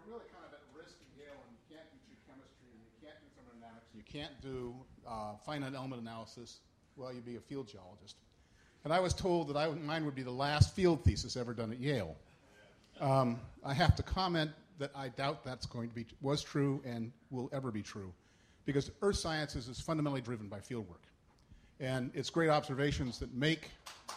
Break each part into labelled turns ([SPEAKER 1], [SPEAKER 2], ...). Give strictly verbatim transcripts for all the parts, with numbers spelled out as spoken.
[SPEAKER 1] really kind of at risk at Yale, and you can't do geochemistry, and you can't do thermodynamics, you can't do uh, finite element analysis. Well, you'd be a field geologist. And I was told that I, mine would be the last field thesis ever done at Yale. Um, I have to comment that I doubt that's going to be was true and will ever be true, because earth sciences is fundamentally driven by fieldwork, and it's great observations that make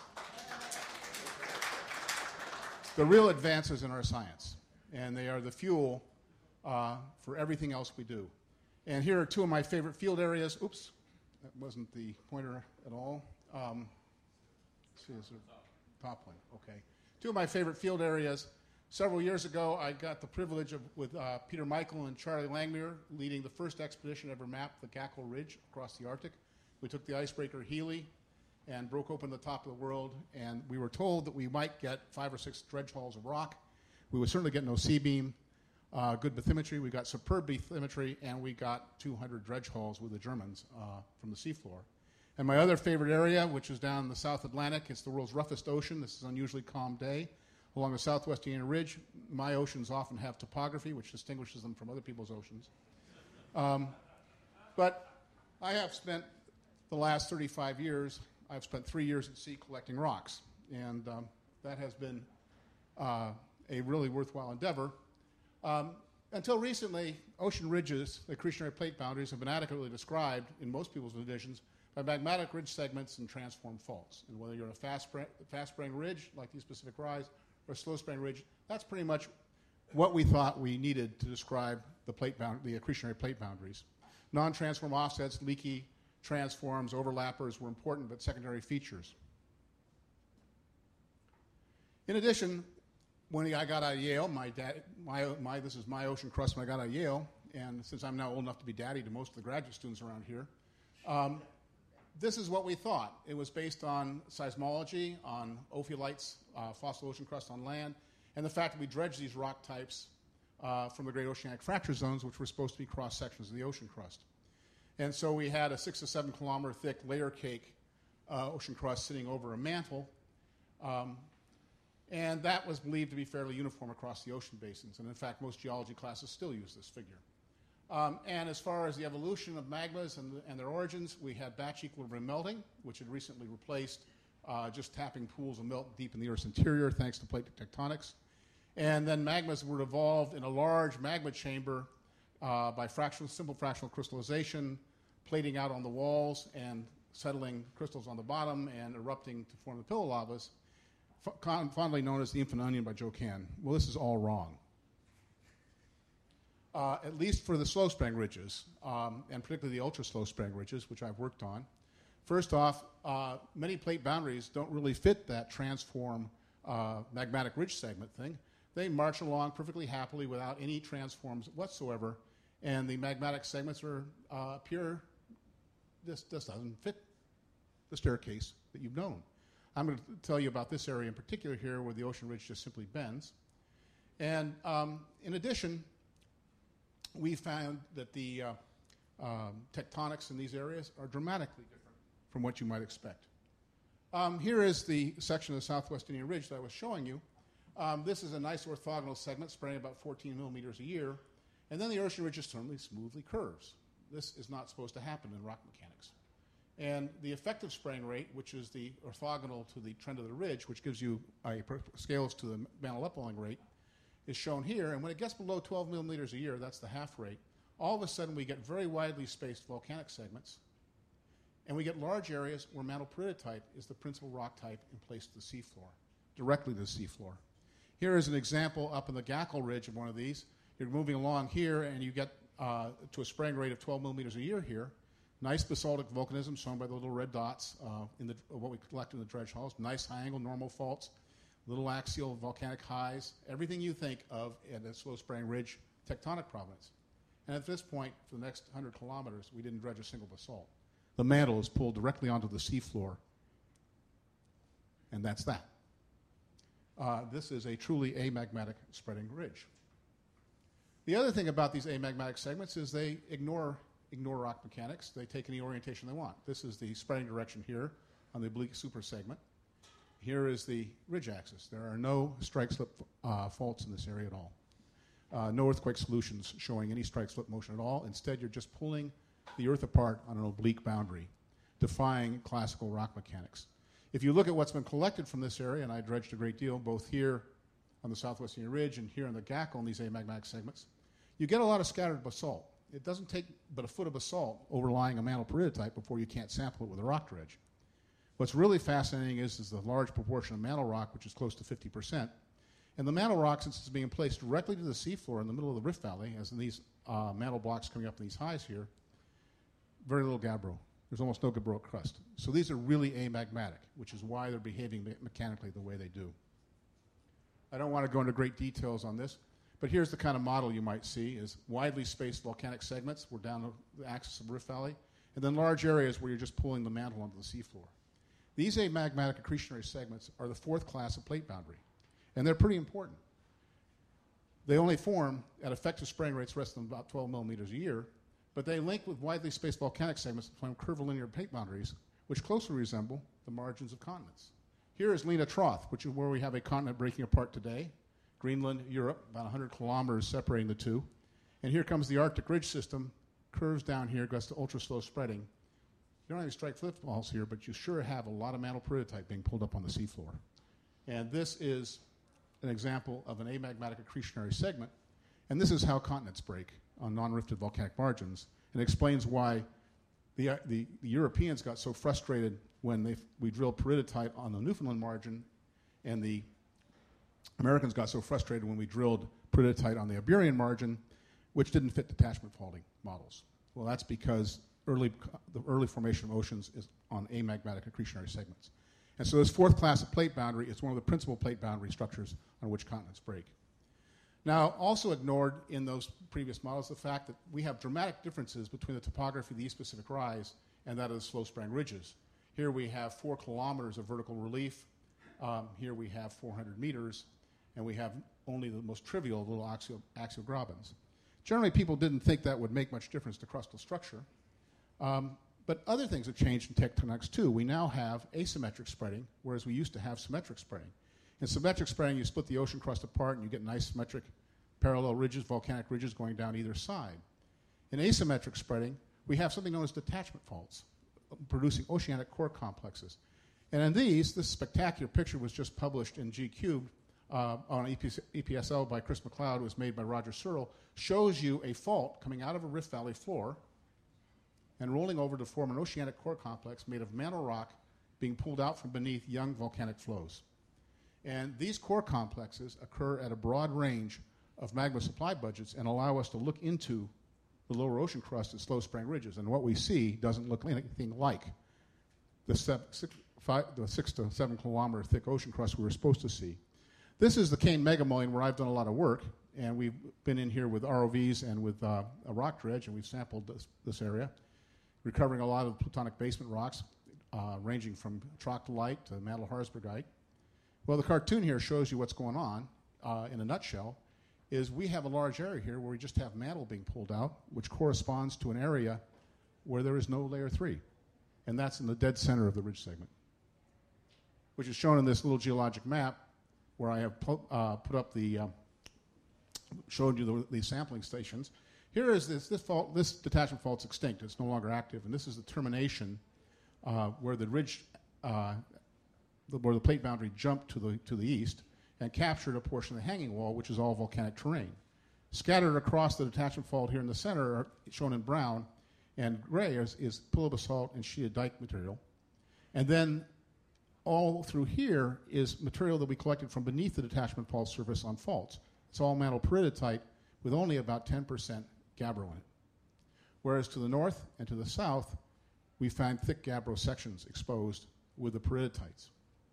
[SPEAKER 1] the real advances in our science, and they are the fuel uh, for everything else we do. And here are two of my favorite field areas. Oops, that wasn't the pointer at all. Um, let's see, is there top one? Okay. Two of my favorite field areas. Several years ago, I got the privilege of, with uh, Peter Michael and Charlie Langmuir, leading the first expedition ever mapped the Gackel Ridge across the Arctic. We took the icebreaker Healy and broke open the top of the world, and we were told that we might get five or six dredge halls of rock. We would certainly get no C-beam, uh, good bathymetry. We got superb bathymetry, and we got two hundred dredge halls with the Germans uh, from the seafloor. And my other favorite area, which is down in the South Atlantic, it's the world's roughest ocean. This is an unusually calm day. Along the southwest Indian Ridge, my oceans often have topography, which distinguishes them from other people's oceans. Um, but I have spent the last thirty-five years, I've spent three years at sea collecting rocks, and um, that has been uh, a really worthwhile endeavor. Um, until recently, ocean ridges, the accretionary plate boundaries, have been adequately described in most people's editions by magmatic ridge segments and transform faults. And whether you're in a fast, fast spraying ridge, like these Pacific Rise, or slow spraying ridge, that's pretty much what we thought we needed to describe the plate bound, the accretionary plate boundaries. Non-transform offsets, leaky transforms, overlappers were important but secondary features. In addition, when I got out of Yale, my dad, my, my, this is my ocean crust when I got out of Yale, and since I'm now old enough to be daddy to most of the graduate students around here, um, this is what we thought. It was based on seismology, on ophiolites, uh, fossil ocean crust on land, and the fact that we dredged these rock types uh, from the great oceanic fracture zones, which were supposed to be cross-sections of the ocean crust. And so we had a six to seven kilometer thick layer cake uh, ocean crust sitting over a mantle, um, and that was believed to be fairly uniform across the ocean basins. And in fact, most geology classes still use this figure. Um, and as far as the evolution of magmas and, the, and their origins, we had batch equilibrium melting, which had recently replaced uh, just tapping pools of melt deep in the Earth's interior thanks to plate tectonics. And then magmas were evolved in a large magma chamber uh, by fractional, simple fractional crystallization, plating out on the walls and settling crystals on the bottom and erupting to form the pillow lavas, f- fondly known as the infant onion by Joe Kahn. Well, this is all wrong. Uh, at least for the slow spraying ridges, um, and particularly the ultra slow spraying ridges, which I've worked on. First off, uh, many plate boundaries don't really fit that transform uh, magmatic ridge segment thing. They march along perfectly happily without any transforms whatsoever, and the magmatic segments are uh, pure. This, this doesn't fit the staircase that you've known. I'm going to tell you about this area in particular here where the ocean ridge just simply bends. And um, in addition, we found that the uh, um, tectonics in these areas are dramatically different from what you might expect. Um, here is the section of the Southwest Indian Ridge that I was showing you. Um, this is a nice orthogonal segment spraying about fourteen millimeters a year, and then the ocean ridge just suddenly smoothly curves. This is not supposed to happen in rock mechanics. And the effective spraying rate, which is the orthogonal to the trend of the ridge, which gives you a scales to the mantle upwelling rate, is shown here. And when it gets below twelve millimeters a year, that's the half rate, all of a sudden we get very widely spaced volcanic segments, and we get large areas where mantle peridotite is the principal rock type in place to the seafloor, directly to the seafloor. Here is an example up in the Gackel Ridge of one of these. You're moving along here, and you get uh, to a spraying rate of twelve millimeters a year here. Nice basaltic volcanism shown by the little red dots uh, in the, uh, what we collect in the dredge halls. Nice high angle normal faults, little axial volcanic highs, everything you think of in a slow spraying ridge tectonic provenance. And at this point, for the next one hundred kilometers, we didn't dredge a single basalt. The mantle is pulled directly onto the seafloor, and that's that. Uh, this is a truly amagmatic spreading ridge. The other thing about these amagmatic segments is they ignore, ignore rock mechanics. They take any orientation they want. This is the spreading direction here on the oblique super segment. Here is the ridge axis. There are no strike slip uh, faults in this area at all. Uh, no earthquake solutions showing any strike slip motion at all. Instead, you're just pulling the earth apart on an oblique boundary, defying classical rock mechanics. If you look at what's been collected from this area, and I dredged a great deal, both here on the southwestern ridge and here on the G A C on these amagmatic segments, you get a lot of scattered basalt. It doesn't take but a foot of basalt overlying a mantle peridotite before you can't sample it with a rock dredge. What's really fascinating is, is the large proportion of mantle rock, which is close to fifty percent. And the mantle rock, since it's being placed directly to the seafloor in the middle of the Rift Valley, as in these uh, mantle blocks coming up in these highs here, very little gabbro. There's almost no gabbro crust. So these are really amagmatic, which is why they're behaving me mechanically the way they do. I don't want to go into great details on this, but here's the kind of model you might see is widely spaced volcanic segments. We're down the axis of Rift Valley, and then large areas where you're just pulling the mantle onto the seafloor. These amagmatic accretionary segments are the fourth class of plate boundary, and they're pretty important. They only form at effective spraying rates less than about twelve millimeters a year, but they link with widely spaced volcanic segments that form curvilinear plate boundaries, which closely resemble the margins of continents. Here is Lena Troth, which is where we have a continent breaking apart today. Greenland, Europe, about one hundred kilometers separating the two. And here comes the Arctic Ridge System, curves down here, goes to ultra-slow spreading. You don't have any strike flip walls here, but you sure have a lot of mantle peridotite being pulled up on the seafloor. And this is an example of an amagmatic accretionary segment. And this is how continents break on non-rifted volcanic margins, and explains why the, uh, the, the Europeans got so frustrated when they, we drilled peridotite on the Newfoundland margin, and the Americans got so frustrated when we drilled peridotite on the Iberian margin, which didn't fit detachment faulting models. Well, that's because early, the early formation of oceans is on amagmatic accretionary segments. And so this fourth class of plate boundary is one of the principal plate boundary structures on which continents break. Now, also ignored in those previous models the fact that we have dramatic differences between the topography of the East Pacific Rise and that of the slow sprang ridges. Here we have four kilometers of vertical relief. Um, here we have four hundred meters, and we have only the most trivial little axial, axial grabens. Generally, people didn't think that would make much difference to crustal structure. Um, but other things have changed in tectonics too. We now have asymmetric spreading, whereas we used to have symmetric spreading. In symmetric spreading, you split the ocean crust apart and you get nice symmetric parallel ridges, volcanic ridges going down either side. In asymmetric spreading, we have something known as detachment faults, producing oceanic core complexes. And in these, this spectacular picture was just published in G cubed uh, on E P S L by Chris McLeod. It was made by Roger Searle. Shows you a fault coming out of a Rift Valley floor and rolling over to form an oceanic core complex made of mantle rock being pulled out from beneath young volcanic flows. And these core complexes occur at a broad range of magma supply budgets and allow us to look into the lower ocean crust at slow sprang ridges. And what we see doesn't look anything like the, seven, six, five, the six to seven kilometer thick ocean crust we were supposed to see. This is the Kane Megamoline where I've done a lot of work, and we've been in here with R O Vs and with uh, a rock dredge, and we've sampled this, this area, recovering a lot of plutonic basement rocks, uh, ranging from troctolite to mantle harzburgite. Well, the cartoon here shows you what's going on uh, in a nutshell, is we have a large area here where we just have mantle being pulled out, which corresponds to an area where there is no layer three. And that's in the dead center of the ridge segment, which is shown in this little geologic map where I have pu uh, put up the, uh, showed you the, the sampling stations. Here is this, this fault, this detachment fault's extinct. It's no longer active. And this is the termination uh, where the ridge, uh, the, where the plate boundary jumped to the, to the east and captured a portion of the hanging wall, which is all volcanic terrain. Scattered across the detachment fault here in the center, are shown in brown, and gray is, is pillow basalt and sheeted dike material. And then all through here is material that we collected from beneath the detachment fault surface on faults. It's all mantle peridotite with only about ten percent gabbro in it. Whereas to the north and to the south, we find thick gabbro sections exposed with the peridotites.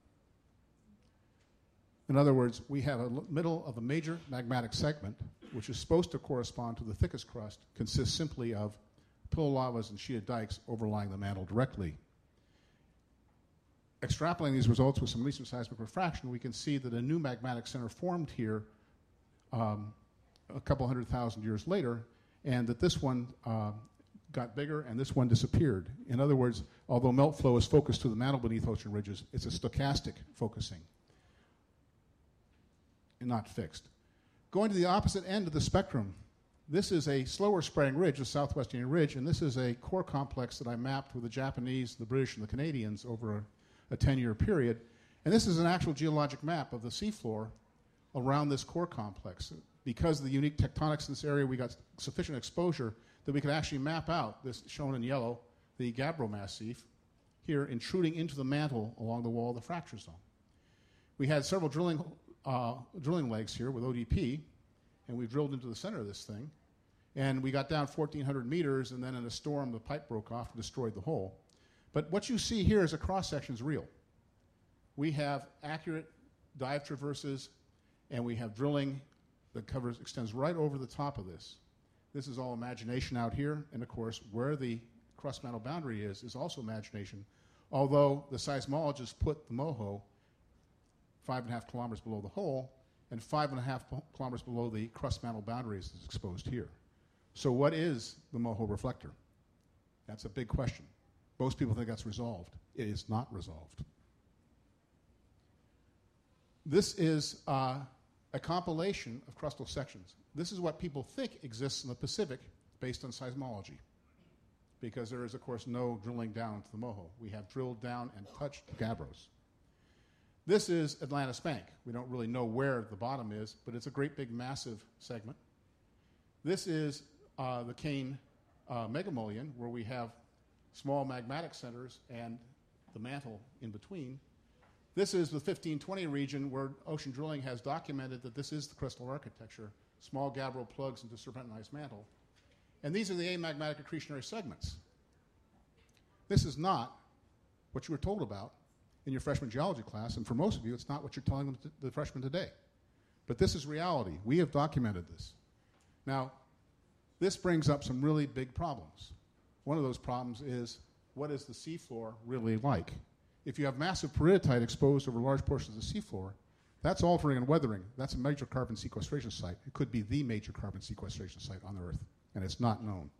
[SPEAKER 1] In other words, we have a middle of a major magmatic segment, which is supposed to correspond to the thickest crust, consists simply of pillow lavas and sheeted dikes overlying the mantle directly. Extrapolating these results with some recent seismic refraction, we can see that a new magmatic center formed here um, a couple hundred thousand years later, and that this one uh, got bigger and this one disappeared. In other words, although melt flow is focused to the mantle beneath ocean ridges, it's a stochastic focusing and not fixed. Going to the opposite end of the spectrum, this is a slower spreading ridge, the Southwest Indian Ridge, and this is a core complex that I mapped with the Japanese, the British, and the Canadians over a, a ten-year period. And this is an actual geologic map of the seafloor around this core complex. Because of the unique tectonics in this area, we got sufficient exposure that we could actually map out this, shown in yellow, the Gabbro Massif, here intruding into the mantle along the wall of the fracture zone. We had several drilling, uh, drilling legs here with O D P, and we drilled into the center of this thing. And we got down fourteen hundred meters, and then in a storm, the pipe broke off and destroyed the hole. But what you see here is a cross-section is real. We have accurate dive traverses, and we have drilling that covers, extends right over the top of this. This is all imagination out here, and of course, where the crust mantle boundary is, is also imagination, although the seismologists put the MOHO five and a half kilometers below the hole, and five and a half kilometers below the crust mantle boundaries is exposed here. So what is the MOHO reflector? That's a big question. Most people think that's resolved. It is not resolved. This is uh, a compilation of crustal sections. This is what people think exists in the Pacific based on seismology, because there is, of course, no drilling down to the MOHO. We have drilled down and touched the Gabbros. This is Atlantis Bank. We don't really know where the bottom is, but it's a great big massive segment. This is uh, the Kane uh, Megamolian, where we have small magmatic centers and the mantle in between. This is the fifteen twenty region where ocean drilling has documented that this is the crystal architecture, small gabbro plugs into serpentinized mantle. And these are the amagmatic accretionary segments. This is not what you were told about in your freshman geology class, and for most of you, it's not what you're telling them to the freshmen today. But this is reality. We have documented this. Now, this brings up some really big problems. One of those problems is, what is the seafloor really like? If you have massive peridotite exposed over large portions of the seafloor, that's altering and weathering. That's a major carbon sequestration site. It could be the major carbon sequestration site on the Earth, and it's not known.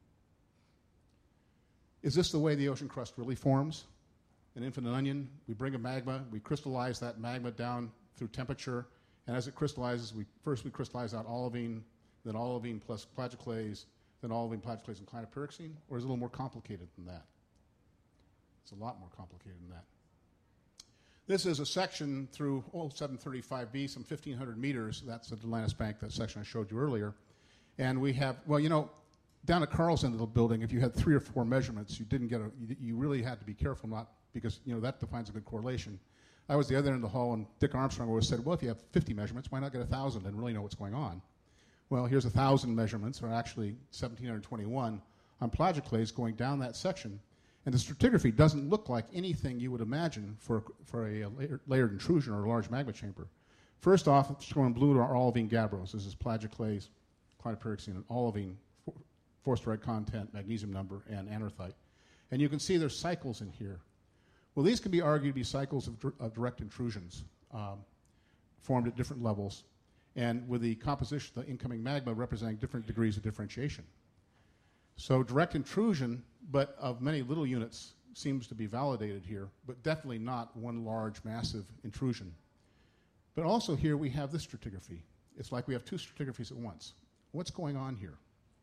[SPEAKER 1] Is this the way the ocean crust really forms? An infinite onion, we bring a magma, we crystallize that magma down through temperature, and as it crystallizes, we first we crystallize out olivine, then olivine plus plagioclase, then olivine, plagioclase, and clinopyroxene, or is it a little more complicated than that? It's a lot more complicated than that. This is a section through oh, seven thirty-five B, some fifteen hundred meters. That's the Atlantis Bank, that section I showed you earlier. And we have, well, you know, down at Carl's end of the building, if you had three or four measurements, you didn't get a, you, you really had to be careful not, because, you know, that defines a good correlation. I was the other end of the hall, and Dick Armstrong always said, well, if you have fifty measurements, why not get one thousand and really know what's going on? Well, here's one thousand measurements, or actually one thousand seven hundred twenty-one, on plagioclase going down that section. And the stratigraphy doesn't look like anything you would imagine for, for a, a layered, layered intrusion or a large magma chamber. First off, it's going blue are olivine gabbros. This is plagioclase, clinopyroxene, and olivine, forced content, magnesium number, and anorthite. And you can see there's cycles in here. Well, these can be argued to be cycles of, dir- of direct intrusions um, formed at different levels, and with the composition of the incoming magma representing different degrees of differentiation. So direct intrusion, but of many little units, seems to be validated here, but definitely not one large, massive intrusion. But also here we have this stratigraphy. It's like we have two stratigraphies at once. What's going on here?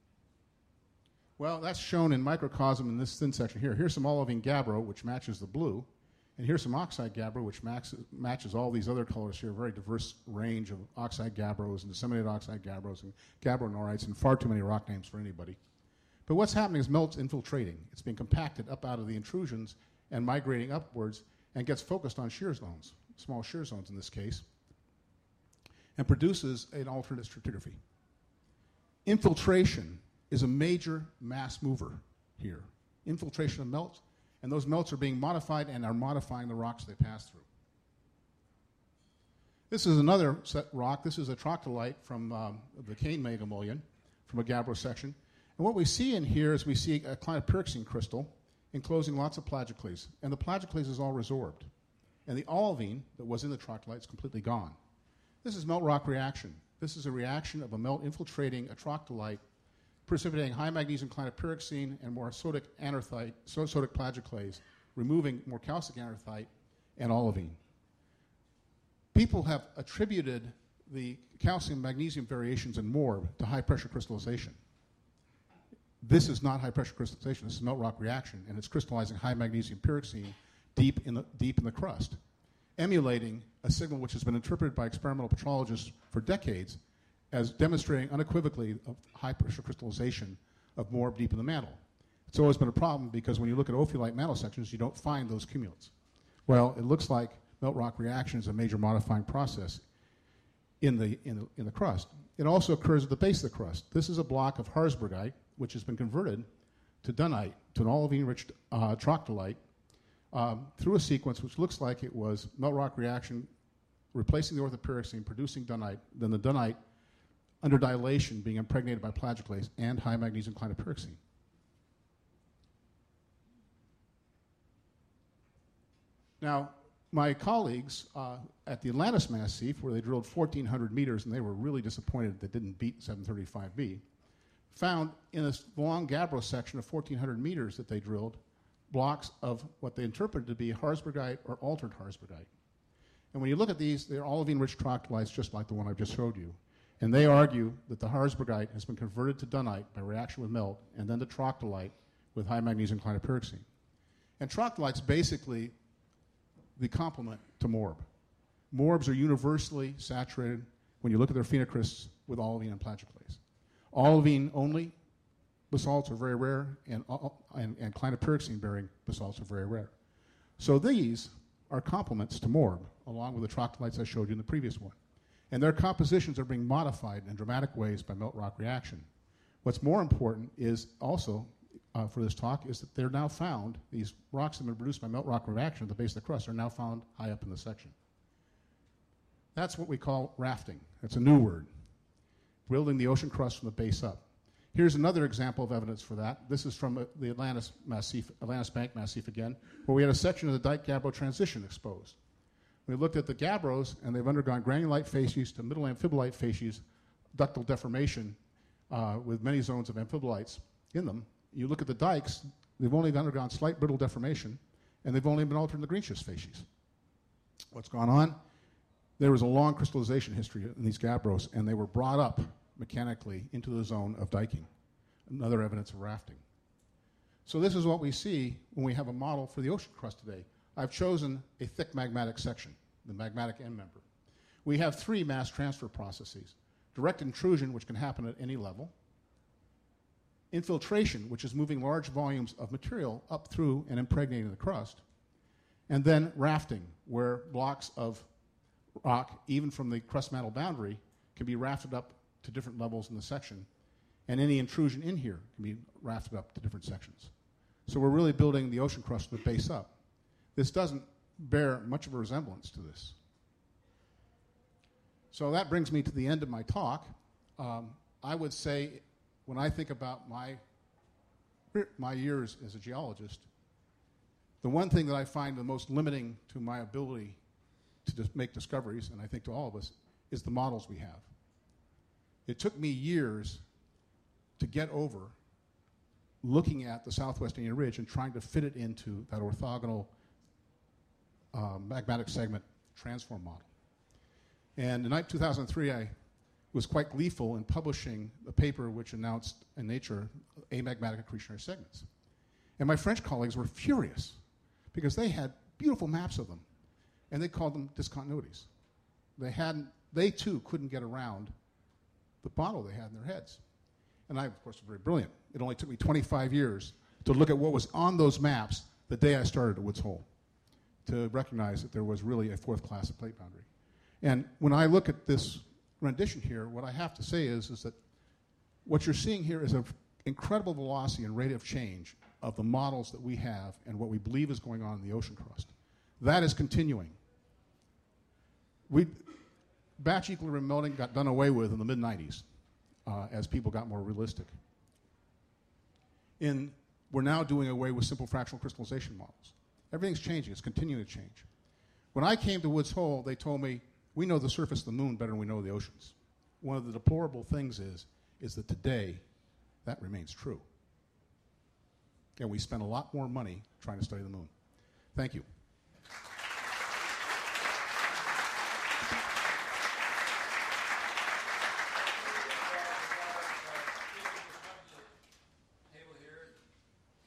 [SPEAKER 1] Well, that's shown in microcosm in this thin section here. Here's some olivine gabbro, which matches the blue, and here's some oxide gabbro, which max- matches all these other colors here, a very diverse range of oxide gabbros and disseminated oxide gabbros and gabbronorites, and far too many rock names for anybody. But what's happening is melt's infiltrating. It's being compacted up out of the intrusions and migrating upwards and gets focused on shear zones, small shear zones in this case, and produces an alternate stratigraphy. Infiltration is a major mass mover here. Infiltration of melts, and those melts are being modified and are modifying the rocks they pass through. This is another set rock. This is a troctolite from um, the Kane Megamolian, from a gabbro section. And what we see in here is we see a clinopyroxene crystal enclosing lots of plagioclase, and the plagioclase is all resorbed. And the olivine that was in the troctolite is completely gone. This is melt rock reaction. This is a reaction of a melt infiltrating a troctolite, precipitating high magnesium clinopyroxene and more sodic anorthite, so sodic plagioclase, removing more calcic anorthite and olivine. People have attributed the calcium-magnesium variations in MORB to high-pressure crystallization. This is not high-pressure crystallization. This is melt rock reaction, and it's crystallizing high-magnesium pyroxene deep in the, deep in the crust, emulating a signal which has been interpreted by experimental petrologists for decades as demonstrating unequivocally of high-pressure crystallization of MORB deep in the mantle. It's always been a problem because when you look at ophiolite mantle sections, you don't find those cumulates. Well, it looks like melt rock reaction is a major modifying process in the, in the, in the crust. It also occurs at the base of the crust. This is a block of Harzburgite, which has been converted to dunite, to an olivine-rich uh, troctolite, um, through a sequence which looks like it was melt rock reaction replacing the orthopyroxene, producing dunite, then the dunite under dilation being impregnated by plagioclase and high magnesium clinopyroxene. Now, my colleagues uh, at the Atlantis Massif, where they drilled fourteen hundred meters and they were really disappointed that didn't beat seven thirty-five B, found in this long gabbro section of fourteen hundred meters that they drilled blocks of what they interpreted to be Harzburgite or altered Harzburgite. And when you look at these, they're olivine-rich troctolites just like the one I've just showed you. And they argue that the Harzburgite has been converted to dunite by reaction with melt and then to troctolite with high magnesium clinopyroxene. And troctolite's basically the complement to MORB. MORBs are universally saturated when you look at their phenocrysts with olivine and plagioclase. Olivine only basalts are very rare, and, and, and clinopyroxene bearing basalts are very rare. So these are complements to MORB, along with the troctolites I showed you in the previous one. And their compositions are being modified in dramatic ways by melt rock reaction. What's more important is also, uh, for this talk, is that they're now found, these rocks that have been produced by melt rock reaction at the base of the crust are now found high up in the section. That's what we call rafting. That's a new word, building the ocean crust from the base up. Here's another example of evidence for that. This is from uh, the Atlantis, Massif, Atlantis Bank Massif again, where we had a section of the dike-gabbro transition exposed. We looked at the gabbros, and they've undergone granulite facies to middle amphibolite facies, ductal deformation uh, with many zones of amphibolites in them. You look at the dikes, they've only undergone slight brittle deformation, and they've only been altered in the greenschist facies. What's gone on? There was a long crystallization history in these gabbros, and they were brought up mechanically into the zone of diking, another evidence of rafting. So this is what we see when we have a model for the ocean crust today. I've chosen a thick magmatic section, the magmatic end member. We have three mass transfer processes. Direct intrusion, which can happen at any level. Infiltration, which is moving large volumes of material up through and impregnating the crust. And then rafting, where blocks of rock, even from the crust mantle boundary, can be rafted up to different levels in the section. And any intrusion in here can be rafted up to different sections. So we're really building the ocean crust from the base up. This doesn't bear much of a resemblance to this. So that brings me to the end of my talk. Um, I would say, when I think about my, my years as a geologist, the one thing that I find the most limiting to my ability to dis- make discoveries, and I think to all of us, is the models we have. It took me years to get over looking at the Southwest Indian Ridge and trying to fit it into that orthogonal uh, magmatic segment transform model. And in two thousand three, I was quite gleeful in publishing a paper which announced in Nature amagmatic accretionary segments. And my French colleagues were furious because they had beautiful maps of them, and they called them discontinuities. They hadn't, they too couldn't get around the model they had in their heads. And I, of course, was very brilliant. It only took me twenty-five years to look at what was on those maps the day I started at Woods Hole to recognize that there was really a fourth class of plate boundary. And when I look at this rendition here, what I have to say is, is that what you're seeing here is an incredible velocity and rate of change of the models that we have and what we believe is going on in the ocean crust. That is continuing. We, batch equilibrium melting got done away with in the mid nineties uh, as people got more realistic. In, we're now doing away with simple fractional crystallization models. Everything's changing. It's continuing to change. When I came to Woods Hole, they told me, we know the surface of the moon better than we know the oceans. One of the deplorable things is, is that today that remains true. And we spend a lot more money trying to study the moon. Thank you.